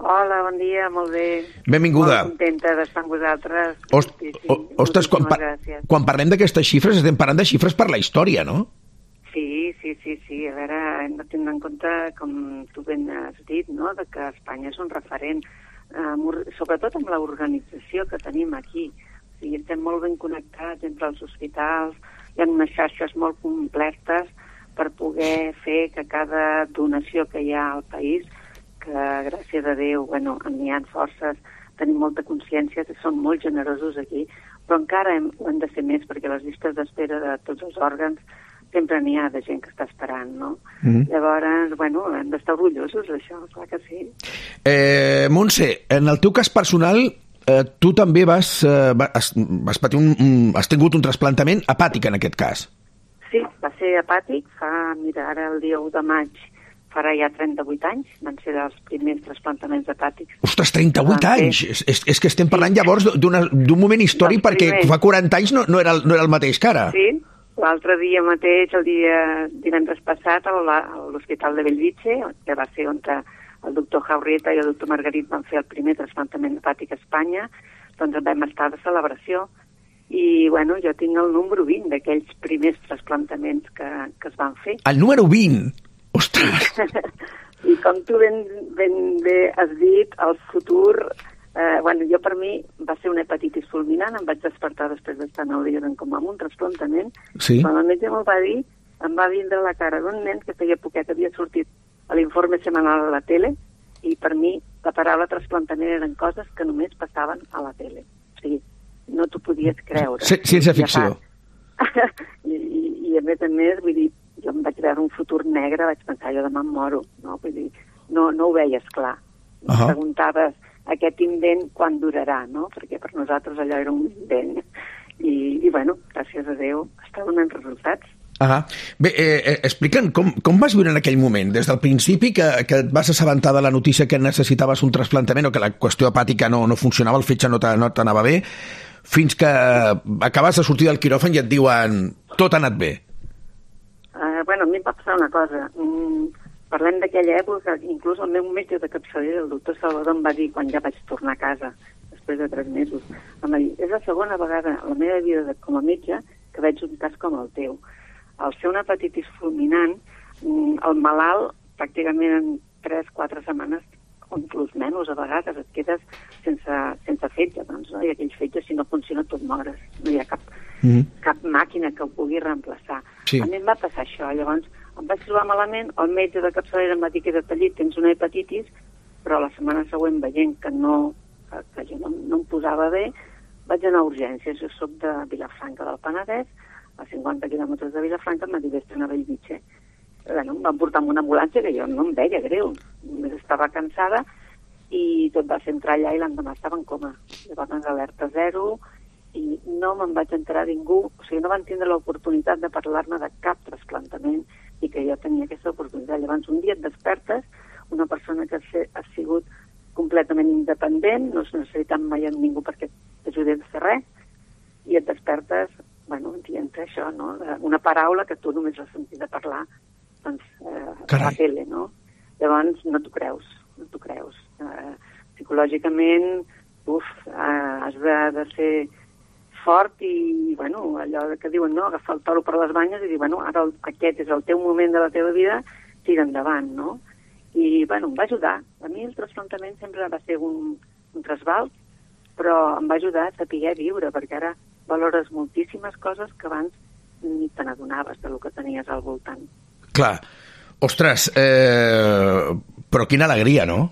Hola, bon dia, molt bé. Benvinguda. Molt contenta d'estar amb vosaltres. Ostres, quan parlem d'aquestes xifres, estem parlant de xifres per la història, no? Sí. A veure, hem de tenir en compte, com tu ben has dit, no?, de que Espanya és un referent, sobretot amb l'organització que tenim aquí. O sigui, estem molt ben connectats entre els hospitals, hi ha unes xarxes molt completes per poder fer que cada donació que hi ha al país, que gràcies a Déu, n'hi ha forces, tenim molta consciència, són molt generosos aquí, però encara ho hem de ser més, perquè les llistes d'espera de tots els òrgans sempre n'hi ha de gent que està esperant, no? Llavors, hem d'estar orgullosos d'això, clar que sí. Montse, en el teu cas personal, tu també has tingut un trasplantament hepàtic, en aquest cas. Sí, va ser hepàtic, ara el dia 1 de maig, farà ja 38 anys, van ser els primers trasplantaments hepàtics. Ostres, 38 anys! És que estem parlant llavors d'un moment històric, perquè fa 40 anys no era el mateix que ara. Sí, l'altre dia mateix, el divendres passat, a l'Hospital de Bellvitge, que va ser on el doctor Jaurrieta i el doctor Margarit van fer el primer trasplantament hepàtic a Espanya, doncs vam estar de celebració. I, jo tinc el número 20 d'aquells primers trasplantaments que es van fer. El número 20? Ostres! I com tu ben bé has dit, el futur... jo per mi va ser una hepatitis fulminant, em vaig despertar després d'estar 9 dies en coma amb un trasplantament. Sí. Quan el metge me'l va dir, em va vindre la cara d'un nen que feia poquet havia sortit a l'informe setmanal a la tele, i per mi la paraula trasplantament eren coses que només passaven a la tele. O sigui, no t'ho podies creure. Ciència ficció. I a més, vull dir, jo em vaig veure un futur negre, vaig pensar, jo demà em moro, no? Vull dir, no ho veies clar. Em preguntaves aquest invent quan durarà, no? Perquè per nosaltres allò era un invent. I gràcies a Déu, està donant resultats. Bé, explica'm, com vas viure en aquell moment? Des del principi que et vas assabentar de la notícia que necessitaves un trasplantament o que la qüestió hepàtica no funcionava, el fetge no t'anava bé, fins que acabes de sortir del quiròfan i et diuen tot ha anat bé. A mi em va passar una cosa. Parlem d'aquella època, inclús el meu metge de capçalera, el doctor Salvador, em va dir, quan ja vaig tornar a casa, després de 3 mesos, em va dir, és la segona vegada en la meva vida com a metge que veig un cas com el teu. Al ser una hepatitis fulminant, el malalt, pràcticament en 3-4 setmanes, o inclús menys a vegades, et quedes sense fetge, doncs, no? I aquell fetge, si no funciona, tot mores. No hi ha cap màquina que ho pugui reemplaçar. Sí. A mi em va passar això, llavors em vaig trobar malament, el metge de capçalera em va dir que era tallit, tens una hepatitis, però la setmana següent, veient que jo no em posava bé, vaig anar a urgències. Jo soc de Vilafranca del Penedès, a 50 quilòmetres de Vilafranca, em va dir, vés-te'n a Bellvitge. Em van portar amb una ambulància que jo no em veia greu, només estava cansada, i tot va ser entrar allà i l'endemà estava en coma. Llavors alerta 0, i no me'n vaig enterar ningú, o sigui, no van tindre l'oportunitat de parlar-me de cap trasplantament i que jo tenia aquesta oportunitat. Llavors un dia et despertes, una persona que ha sigut completament independent, no has necessitat mai a ningú perquè t'ajudés a fer res, i et despertes, dient això, no? Una paraula que tu només has sentit de parlar a la tele, no? Llavors no t'ho creus. Psicològicament, has de ser fort i, allò que diuen, no?, agafar el toro per les banyes i dir, ara aquest és el teu moment de la teva vida, tira endavant, no? I, em va ajudar. A mi el trasplantament sempre va ser un trasbal, però em va ajudar a saber viure, perquè ara valores moltíssimes coses que abans ni te n'adonaves del que tenies al voltant. Clar. Ostres, però quina alegria, no?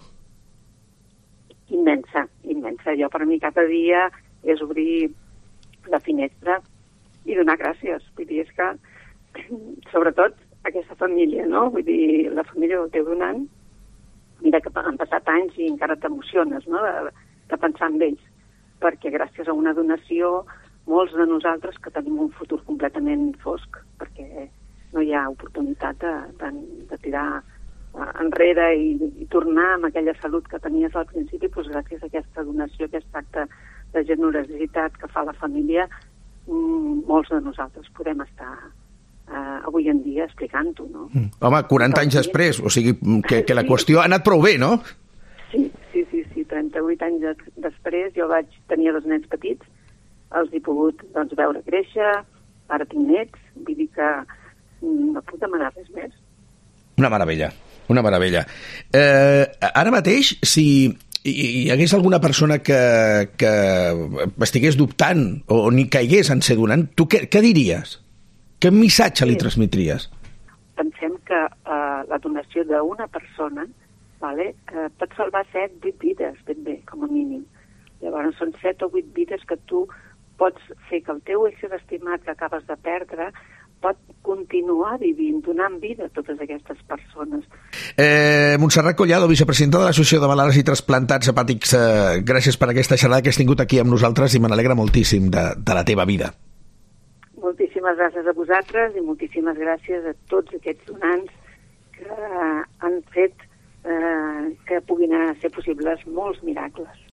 Immensa. Jo, per mi, cada dia és obrir la finestra i donar gràcies. Vull dir, és que, sobretot, aquesta família, no? Vull dir, la família del teu donant, mira que han passat anys i encara t'emociones, no?, de pensar en ells, perquè gràcies a una donació, molts de nosaltres que tenim un futur completament fosc, perquè no hi ha oportunitat de tirar enrere i tornar amb aquella salut que tenies al principi, doncs gràcies a aquesta donació, aquest acte de generositat que fa la família, molts de nosaltres podem estar avui en dia explicant-ho, no? Home, 40 anys després, o sigui, que la qüestió ha anat prou bé, no? Sí, 38 anys després, jo tenia 2 nens petits, els he pogut veure créixer, ara tinc nets, vull dir que no puc demanar res més. Una meravella, una meravella. Ara mateix, si hi hagués alguna persona que estigués dubtant o ni caigués en ser donant, tu què diries? Quin missatge li transmetries? Pensem que la donació d'una persona pot salvar 7-8 vides, ben bé, com a mínim. Llavors són 7 o 8 vides que tu pots fer que el teu ésser estimat que acabes de perdre pot continuar vivint, donant vida a totes aquestes persones. Montserrat Collado, vicepresidenta de l'Associació de Malalts i Trasplantats Hepàtics, gràcies per aquesta xerrada que has tingut aquí amb nosaltres i me n'alegra moltíssim de la teva vida. Moltíssimes gràcies a vosaltres i moltíssimes gràcies a tots aquests donants que han fet que puguin ser possibles molts miracles.